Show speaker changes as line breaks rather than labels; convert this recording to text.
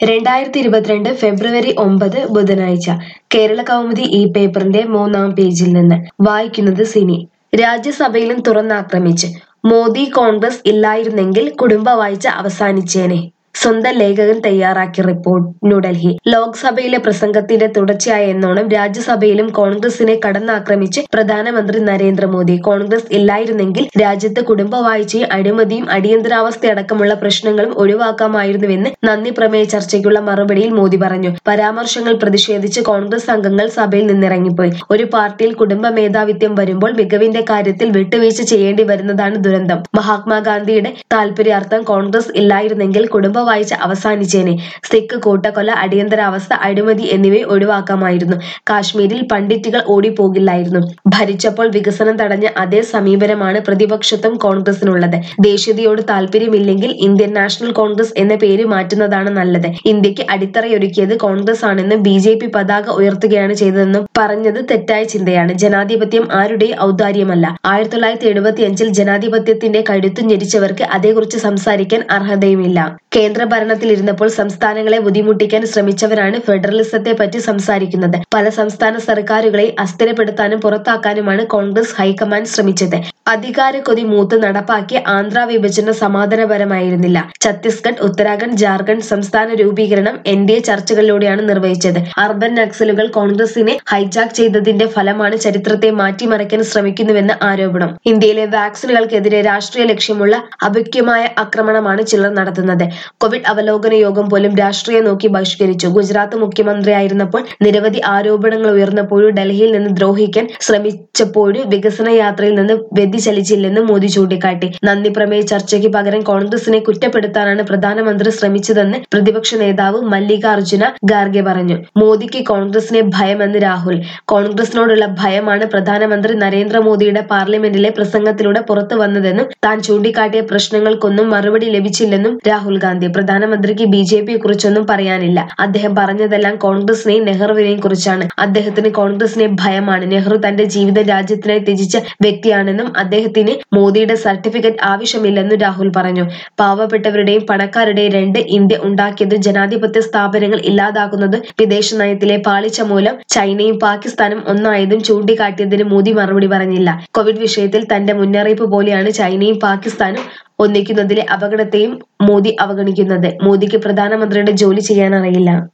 2022 ഫെബ്രുവരി 9 ബുധനാഴ്ച കേരള കൗമുദി ഈ പേപ്പറിന്റെ 3-ാം പേജിൽ നിന്ന് വായിക്കുന്നത് സിനി. രാജ്യസഭയിലും തുറന്നാക്രമിച്ച് മോദി കോൺഗ്രസ് ഇല്ലായിരുന്നെങ്കിൽ കുടുംബവാഴ്ച അവസാനിച്ചേനെ. സ്വന്തം ലേഖകൻ തയ്യാറാക്കിയ റിപ്പോർട്ട്. ന്യൂഡൽഹി. ലോക്സഭയിലെ പ്രസംഗത്തിന്റെ തുടർച്ചയായ എന്നോണം രാജ്യസഭയിലും കോൺഗ്രസിനെ കടന്നാക്രമിച്ച് പ്രധാനമന്ത്രി നരേന്ദ്രമോദി. കോൺഗ്രസ് ഇല്ലായിരുന്നെങ്കിൽ രാജ്യത്ത് കുടുംബവാഴ്ചയും അഴിമതിയും അടിയന്തരാവസ്ഥയടക്കമുള്ള പ്രശ്നങ്ങളും ഒഴിവാക്കാമായിരുന്നുവെന്ന് നന്ദി പ്രമേയ ചർച്ചയ്ക്കുള്ള മറുപടിയിൽ മോദി പറഞ്ഞു. പരാമർശങ്ങൾ പ്രതിഷേധിച്ച് കോൺഗ്രസ് അംഗങ്ങൾ സഭയിൽ നിന്നിറങ്ങിപ്പോയി. ഒരു പാർട്ടിയിൽ കുടുംബ മേധാവിത്വം വരുമ്പോൾ മികവിന്റെ കാര്യത്തിൽ വിട്ടുവീഴ്ച ചെയ്യേണ്ടി വരുന്നതാണ് ദുരന്തം. മഹാത്മാഗാന്ധിയുടെ താൽപര്യാർത്ഥം കോൺഗ്രസ് ഇല്ലായിരുന്നെങ്കിൽ കുടുംബവാഴ്ച അവസാനിച്ചേനെ. സിഖ് കൂട്ടക്കൊല, അടിയന്തരാവസ്ഥ, അഴിമതി എന്നിവയെ ഒഴിവാക്കാമായിരുന്നു. കാശ്മീരിൽ പണ്ഡിറ്റുകൾ ഓടിപ്പോകില്ലായിരുന്നു. ഭരിച്ചപ്പോൾ വികസനം തടഞ്ഞ അതേ സമീപനമാണ് പ്രതിപക്ഷത്തും കോൺഗ്രസിനുള്ളത്. ദേശീയതയോട് താൽപര്യമില്ലെങ്കിൽ ഇന്ത്യൻ നാഷണൽ കോൺഗ്രസ് എന്ന പേര് മാറ്റുന്നതാണ് നല്ലത്. ഇന്ത്യക്ക് അടിത്തറയൊരുക്കിയത് കോൺഗ്രസ് ആണെന്നും BJP പതാക ഉയർത്തുകയാണ് ചെയ്തതെന്നും പറഞ്ഞത് തെറ്റായ ചിന്തയാണ്. ജനാധിപത്യം ആരുടെയും ഔദാര്യമല്ല. 1975-ൽ ജനാധിപത്യത്തിന്റെ കഴുത്തു ഞെരിച്ചവർക്ക് അതേക്കുറിച്ച് സംസാരിക്കാൻ അർഹതയുമില്ല. കേന്ദ്ര ഭരണത്തിലിരുന്നപ്പോൾ സംസ്ഥാനങ്ങളെ ബുദ്ധിമുട്ടിക്കാൻ ശ്രമിച്ചവരാണ് ഫെഡറലിസത്തെ പറ്റി സംസാരിക്കുന്നത്. പല സംസ്ഥാന സർക്കാരുകളെ അസ്ഥിരപ്പെടുത്താനും പുറത്താക്കാനുമാണ് കോൺഗ്രസ് ഹൈക്കമാൻഡ് ശ്രമിച്ചത്. അധികാരക്കൊതി മൂത്ത് നടപ്പാക്കിയ ആന്ധ്ര വിഭജനം സമാധാനപരമായിരുന്നില്ല. ഛത്തീസ്ഗഡ്, ഉത്തരാഖണ്ഡ്, ജാർഖണ്ഡ് സംസ്ഥാന രൂപീകരണം NDA ചർച്ചകളിലൂടെയാണ് നിർവഹിച്ചത്. അർബൻ നക്സലുകൾ കോൺഗ്രസിനെ ഹൈജാക്ക് ചെയ്തതിന്റെ ഫലമാണ് ചരിത്രത്തെ മാറ്റിമറിക്കാൻ ശ്രമിക്കുന്നുവെന്ന് ആരോപണം. ഇന്ത്യയിലെ വാക്സിനുകൾക്കെതിരെ രാഷ്ട്രീയ ലക്ഷ്യമുള്ള അഭ്യുഹ്യമായ ആക്രമണമാണ് ചിലർ നടത്തുന്നത്. കോവിഡ് അവലോകന യോഗം പോലും രാഷ്ട്രീയം നോക്കി ബഹിഷ്കരിച്ചു. ഗുജറാത്ത് മുഖ്യമന്ത്രിയായിരുന്നപ്പോൾ നിരവധി ആരോപണങ്ങൾ ഉയർന്നപ്പോഴും ഡൽഹിയിൽ നിന്ന് ദ്രോഹിക്കാൻ ശ്രമിച്ചപ്പോഴും വികസന യാത്രയിൽ നിന്ന് വ്യതിചലിച്ചില്ലെന്നും മോദി ചൂണ്ടിക്കാട്ടി. നന്ദി പ്രമേയ ചർച്ചയ്ക്ക് പകരം കോൺഗ്രസിനെ കുറ്റപ്പെടുത്താനാണ് പ്രധാനമന്ത്രി ശ്രമിച്ചതെന്ന് പ്രതിപക്ഷ നേതാവ് മല്ലികാർജുന ഖാർഗെ പറഞ്ഞു. മോദിക്ക് കോൺഗ്രസിനെ ഭയമെന്ന് രാഹുൽ. കോൺഗ്രസിനോടുള്ള ഭയമാണ് പ്രധാനമന്ത്രി നരേന്ദ്രമോദിയുടെ പാർലമെന്റിലെ പ്രസംഗത്തിലൂടെ പുറത്തു വന്നതെന്നും താൻ ചൂണ്ടിക്കാട്ടിയ പ്രശ്നങ്ങൾക്കൊന്നും മറുപടി ലഭിച്ചില്ലെന്നും രാഹുൽ ഗാന്ധി. പ്രധാനമന്ത്രിക്ക് BJPയെ കുറിച്ചൊന്നും പറയാനില്ല. അദ്ദേഹം പറഞ്ഞതെല്ലാം കോൺഗ്രസിനെയും നെഹ്റുവിനെയും കുറിച്ചാണ്. അദ്ദേഹത്തിന് കോൺഗ്രസിനെ ഭയമാണ്. നെഹ്റു തന്റെ ജീവിതം രാജ്യത്തിനായി ത്യജിച്ച വ്യക്തിയാണെന്നും അദ്ദേഹത്തിന് മോദിയുടെ സർട്ടിഫിക്കറ്റ് ആവശ്യമില്ലെന്നും രാഹുൽ പറഞ്ഞു. പാവപ്പെട്ടവരുടെയും പണക്കാരുടെയും രണ്ട് ഇന്ത്യ ഉണ്ടാക്കിയതും ജനാധിപത്യ സ്ഥാപനങ്ങൾ ഇല്ലാതാക്കുന്നതും വിദേശ നയത്തിലെ പാളിച്ച മൂലം ചൈനയും പാകിസ്ഥാനും ഒന്നായതും ചൂണ്ടിക്കാട്ടിയതിന് മോദി മറുപടി പറഞ്ഞില്ല. കോവിഡ് വിഷയത്തിൽ തന്റെ മുന്നറിയിപ്പ് പോലെയാണ് ചൈനയും പാകിസ്ഥാനും ഒന്നിക്കുന്നതിലെ അപകടത്തെയും മോദി അവഗണിക്കുന്നത്. മോദിക്ക് പ്രധാനമന്ത്രിയുടെ ജോലി ചെയ്യാൻ അറിയില്ല.